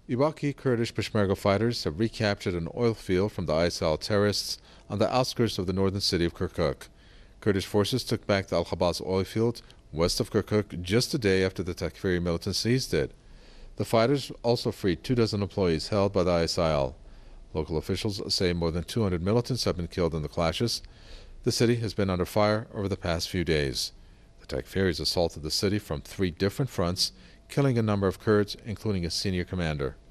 Iraqi Kurdish Peshmerga fighters have recaptured an oil field from the ISIL terrorists on the outskirts of the northern city of Kirkuk. Kurdish forces took back the Al-Khabaz oil field west of Kirkuk just a day after the Takfiri militants seized it. The fighters also freed 24 employees held by the ISIL. Local officials say more than 200 militants have been killed in the clashes. The city has been under fire over the past few days. The Takfiris assaulted the city from 3 different fronts, killing a number of Kurds, including a senior commander.